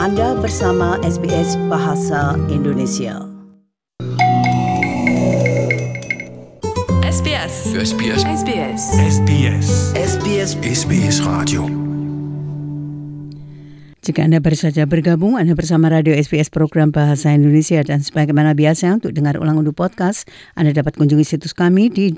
Anda bersama SBS Bahasa Indonesia. SBS. SBS. SBS. SBS. SBS. SBS Radio. Jika Anda baru saja bergabung, Anda bersama Radio SBS Program Bahasa Indonesia, dan sebagaimana biasa untuk dengar ulang unduh podcast, Anda dapat kunjungi situs kami di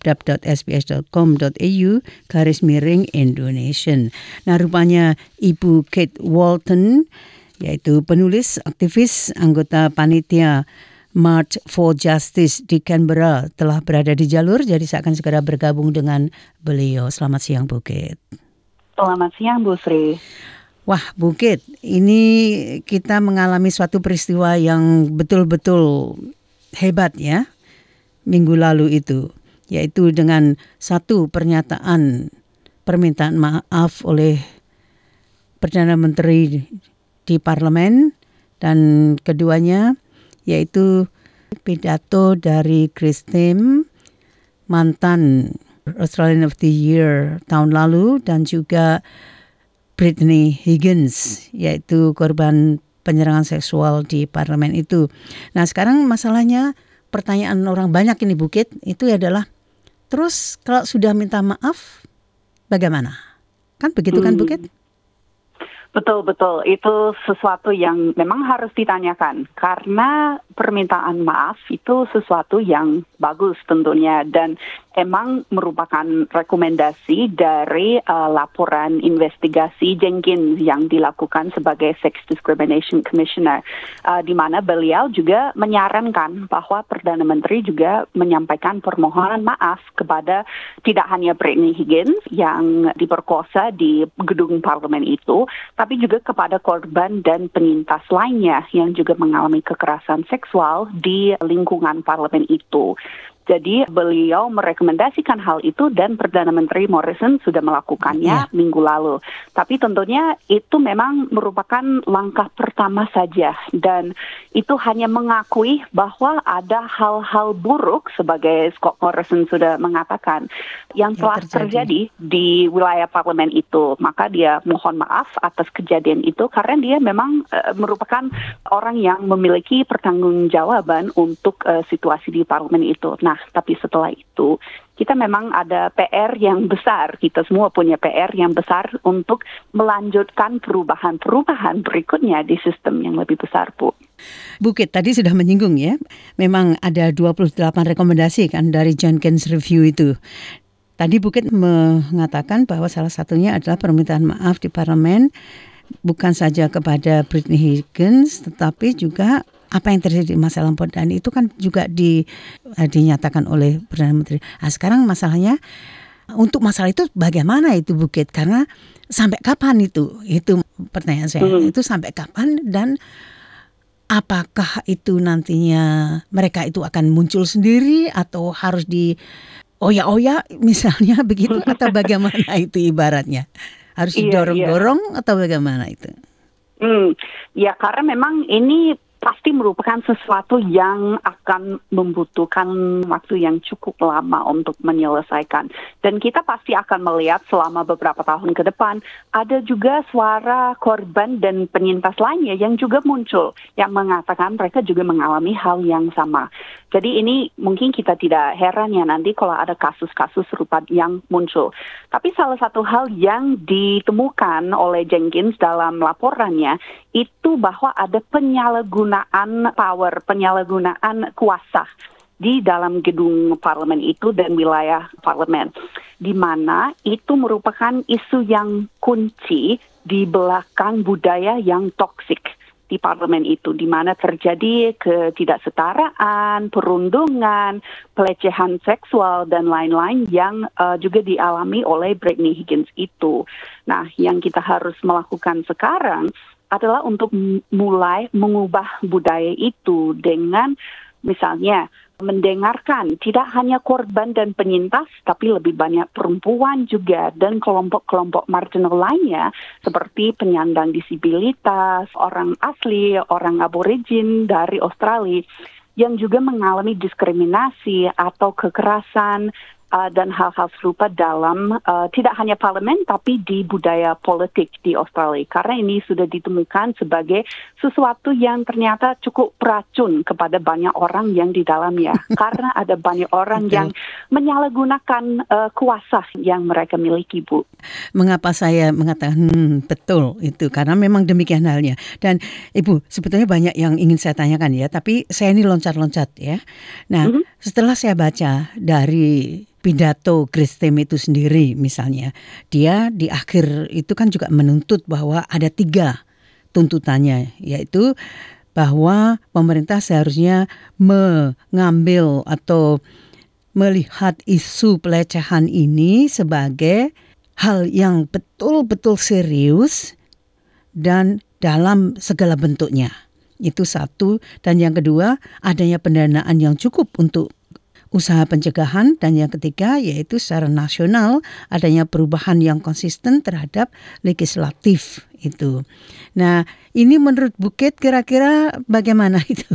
www.sbs.com.au/Indonesian. Nah, rupanya Ibu Kate Walton, yaitu penulis, aktivis, anggota panitia March for Justice di Canberra, telah berada di jalur, jadi saya akan segera bergabung dengan beliau. Selamat siang, Bu Kate. Selamat siang, Bu Sri. Wah, Bu Kate, ini kita mengalami suatu peristiwa yang betul-betul hebat ya, minggu lalu itu, yaitu dengan satu permintaan maaf oleh Perdana Menteri di Parlemen, dan keduanya yaitu pidato dari Chris Tim, mantan Australian of the Year tahun lalu, dan juga Brittany Higgins, yaitu korban penyerangan seksual di parlemen itu. Nah, sekarang masalahnya, pertanyaan orang banyak ini, Bu Kate, itu adalah, terus kalau sudah minta maaf, bagaimana? Kan begitu kan, Bu Kate? Betul. Itu sesuatu yang memang harus ditanyakan. Karena permintaan maaf itu sesuatu yang bagus tentunya. Dan emang merupakan rekomendasi dari laporan investigasi Jenkins yang dilakukan sebagai Sex Discrimination Commissioner. Di mana beliau juga menyarankan bahwa Perdana Menteri juga menyampaikan permohonan maaf kepada tidak hanya Brittany Higgins yang diperkosa di gedung parlemen itu, tapi juga kepada korban dan penyintas lainnya yang juga mengalami kekerasan seksual di lingkungan parlemen itu. Jadi beliau merekomendasikan hal itu dan Perdana Menteri Morrison sudah melakukannya minggu lalu. Tapi tentunya itu memang merupakan langkah pertama saja, dan itu hanya mengakui bahwa ada hal-hal buruk, sebagai Scott Morrison sudah mengatakan, yang telah terjadi di wilayah parlemen itu. Maka dia mohon maaf atas kejadian itu karena dia memang merupakan orang yang memiliki pertanggungjawaban untuk situasi di parlemen itu. Nah, tapi setelah itu kita memang ada PR yang besar. Kita semua punya PR yang besar untuk melanjutkan perubahan-perubahan berikutnya di sistem yang lebih besar, Bu. Bu Kate tadi sudah menyinggung ya, memang ada 28 rekomendasi kan dari Jenkins Review itu. Tadi Bu Kate mengatakan bahwa salah satunya adalah permintaan maaf di parlemen, bukan saja kepada Brittany Higgins, tetapi juga apa yang terjadi di masa lampau, dan itu kan juga dinyatakan oleh Perdana Menteri. Nah, sekarang masalahnya, untuk masalah itu bagaimana itu, Bu Kate? Karena sampai kapan itu? Itu pertanyaan saya. Itu sampai kapan, dan apakah itu nantinya mereka itu akan muncul sendiri atau harus di oya-oya misalnya begitu, atau bagaimana itu ibaratnya? Harus didorong-dorong atau bagaimana itu? Ya, karena memang ini pasti merupakan sesuatu yang akan membutuhkan waktu yang cukup lama untuk menyelesaikan. Dan kita pasti akan melihat selama beberapa tahun ke depan, ada juga suara korban dan penyintas lainnya yang juga muncul, yang mengatakan mereka juga mengalami hal yang sama. Jadi ini mungkin kita tidak heran ya nanti kalau ada kasus-kasus serupa yang muncul. Tapi salah satu hal yang ditemukan oleh Jenkins dalam laporannya, itu bahwa ada penyalahgunaan power, penyalahgunaan kuasa di dalam gedung parlemen itu dan wilayah parlemen, di mana itu merupakan isu yang kunci di belakang budaya yang toksik di parlemen itu, di mana terjadi ketidaksetaraan, perundungan, pelecehan seksual, dan lain-lain yang juga dialami oleh Brittany Higgins itu. Nah, yang kita harus melakukan sekarang adalah untuk mulai mengubah budaya itu dengan misalnya mendengarkan tidak hanya korban dan penyintas, tapi lebih banyak perempuan juga dan kelompok-kelompok marginal lainnya seperti penyandang disabilitas, orang asli, orang aborigin dari Australia yang juga mengalami diskriminasi atau kekerasan dan hal-hal serupa dalam tidak hanya parlemen tapi di budaya politik di Australia. Karena ini sudah ditemukan sebagai sesuatu yang ternyata cukup beracun kepada banyak orang yang di dalamnya. Karena ada banyak orang yang menyalahgunakan kuasa yang mereka miliki, Bu. Mengapa saya mengatakan betul itu? Karena memang demikian halnya. Dan Ibu, sebetulnya banyak yang ingin saya tanyakan ya, tapi saya ini loncat-loncat ya. Nah, setelah saya baca dari pidato Gristem itu sendiri misalnya, dia di akhir itu kan juga menuntut bahwa ada 3 tuntutannya, yaitu bahwa pemerintah seharusnya mengambil atau melihat isu pelecehan ini sebagai hal yang betul-betul serius dan dalam segala bentuknya. Itu satu. Dan yang kedua, adanya pendanaan yang cukup untuk usaha pencegahan. Dan yang ketiga, yaitu secara nasional adanya perubahan yang konsisten terhadap legislatif itu. Nah, ini menurut Bukit kira-kira bagaimana itu?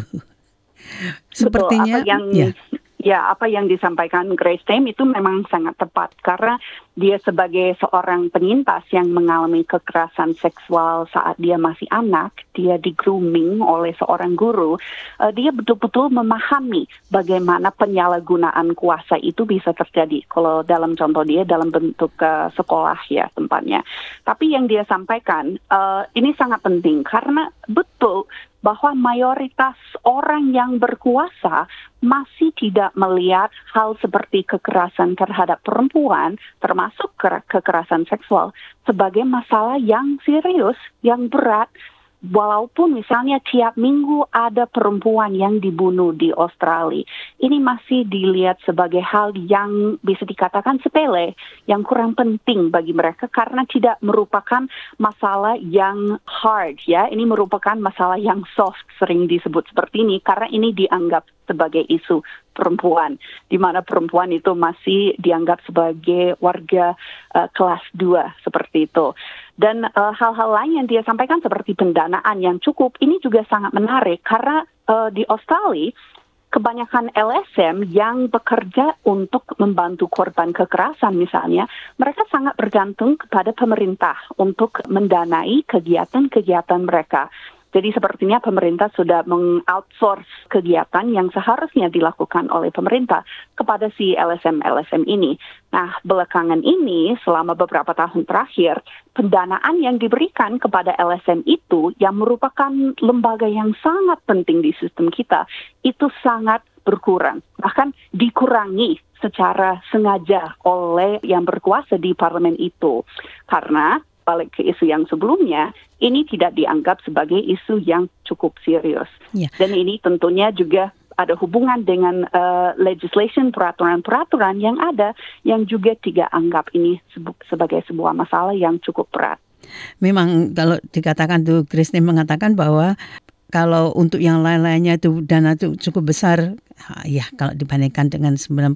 Sepertinya betul, apa yang disampaikan Gristem itu memang sangat tepat karena dia sebagai seorang penyintas yang mengalami kekerasan seksual saat dia masih anak, dia di-grooming oleh seorang guru, dia betul-betul memahami bagaimana penyalahgunaan kuasa itu bisa terjadi. Kalau dalam contoh dia dalam bentuk sekolah ya tempatnya. Tapi yang dia sampaikan ini sangat penting karena betul bahwa mayoritas orang yang berkuasa masih tidak melihat hal seperti kekerasan terhadap perempuan, termasuk kekerasan seksual, sebagai masalah yang serius, yang berat. Walaupun misalnya tiap minggu ada perempuan yang dibunuh di Australia, ini masih dilihat sebagai hal yang bisa dikatakan sepele, yang kurang penting bagi mereka karena tidak merupakan masalah yang hard ya. Ini merupakan masalah yang soft, sering disebut seperti ini karena ini dianggap sebagai isu perempuan, di mana perempuan itu masih dianggap sebagai warga kelas 2 seperti itu. Dan hal-hal lain yang dia sampaikan seperti pendanaan yang cukup, ini juga sangat menarik karena di Australia kebanyakan LSM yang bekerja untuk membantu korban kekerasan misalnya, mereka sangat bergantung kepada pemerintah untuk mendanai kegiatan-kegiatan mereka. Jadi sepertinya pemerintah sudah meng-outsource kegiatan yang seharusnya dilakukan oleh pemerintah kepada si LSM-LSM ini. Nah, belakangan ini selama beberapa tahun terakhir, pendanaan yang diberikan kepada LSM itu yang merupakan lembaga yang sangat penting di sistem kita, itu sangat berkurang. Bahkan dikurangi secara sengaja oleh yang berkuasa di parlemen itu. Karena balik ke isu yang sebelumnya, ini tidak dianggap sebagai isu yang cukup serius. Yeah. Dan ini tentunya juga ada hubungan dengan legislation, peraturan-peraturan yang ada yang juga tidak anggap ini sebagai sebuah masalah yang cukup berat. Memang kalau dikatakan tuh, Gristem mengatakan bahwa kalau untuk yang lain-lainnya itu dana itu cukup besar, ya kalau dibandingkan dengan 90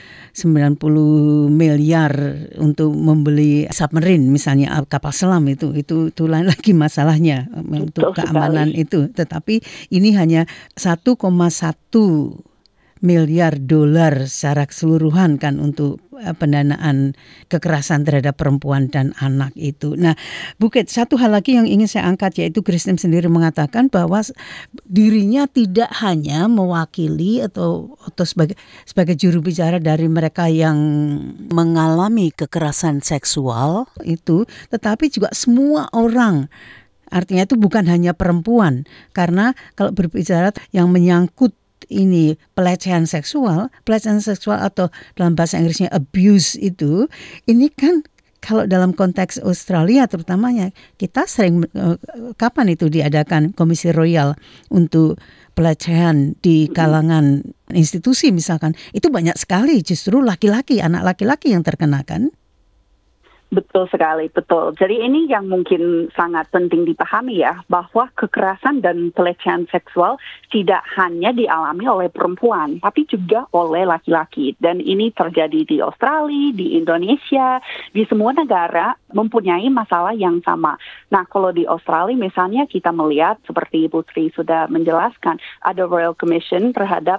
miliar untuk membeli submarine misalnya kapal selam itu lain lagi masalahnya untuk keamanan itu. Tetapi ini hanya 1,1 miliar dolar secara keseluruhan kan untuk pendanaan kekerasan terhadap perempuan dan anak itu. Nah, Bukit, satu hal lagi yang ingin saya angkat yaitu Gristem sendiri mengatakan bahwa dirinya tidak hanya mewakili atau sebagai juru bicara dari mereka yang mengalami kekerasan seksual itu, tetapi juga semua orang. Artinya itu bukan hanya perempuan, karena kalau berbicara yang menyangkut ini pelecehan seksual atau dalam bahasa Inggrisnya abuse itu, ini kan kalau dalam konteks Australia terutamanya, kita sering, kapan itu diadakan Komisi Royal untuk pelecehan di kalangan institusi misalkan, itu banyak sekali justru laki-laki, anak laki-laki yang terkena kan? Betul sekali, betul. Jadi ini yang mungkin sangat penting dipahami ya, bahwa kekerasan dan pelecehan seksual tidak hanya dialami oleh perempuan, tapi juga oleh laki-laki. Dan ini terjadi di Australia, di Indonesia, di semua negara mempunyai masalah yang sama. Nah, kalau di Australia misalnya kita melihat, seperti Ibu Tri sudah menjelaskan, ada Royal Commission terhadap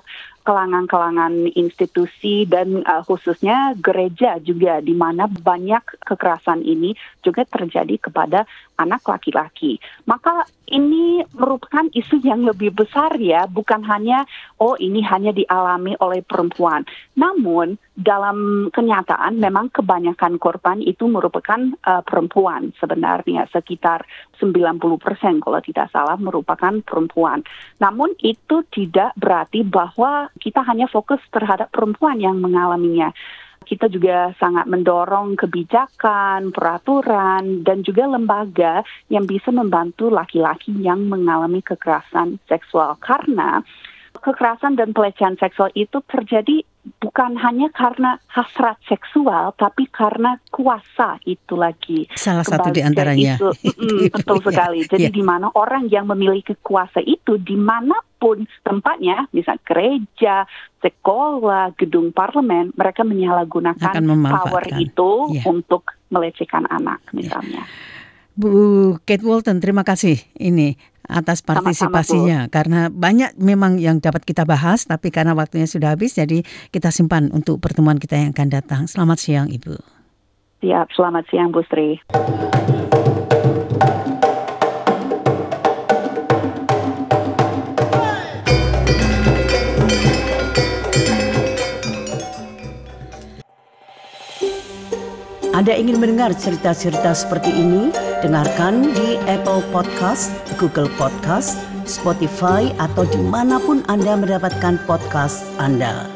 kelangan-kelangan institusi dan khususnya gereja juga, di mana banyak kekerasan ini juga terjadi kepada anak laki-laki. Maka ini merupakan isu yang lebih besar ya, bukan hanya ini hanya dialami oleh perempuan. Namun dalam kenyataan memang kebanyakan korban itu merupakan perempuan sebenarnya, sekitar 90% kalau tidak salah merupakan perempuan. Namun itu tidak berarti bahwa kita hanya fokus terhadap perempuan yang mengalaminya. Kita juga sangat mendorong kebijakan, peraturan, dan juga lembaga yang bisa membantu laki-laki yang mengalami kekerasan seksual. Karena kekerasan dan pelecehan seksual itu terjadi bukan hanya karena hasrat seksual, tapi karena kuasa itu lagi. Salah satu di antaranya. Betul sekali. Jadi di mana orang yang memiliki kuasa itu dimanapun tempatnya, misalnya gereja, sekolah, gedung parlemen, mereka menyalahgunakan power itu untuk melecehkan anak misalnya. Bu Kate Walton, terima kasih ini atas partisipasinya. Sama-sama, karena banyak memang yang dapat kita bahas, tapi karena waktunya sudah habis, jadi kita simpan untuk pertemuan kita yang akan datang. Selamat siang, Ibu. Siap, selamat siang, Bu Sri. Anda ingin mendengar cerita-cerita seperti ini? Dengarkan di Apple Podcast, Google Podcast, Spotify, atau dimanapun Anda mendapatkan podcast Anda.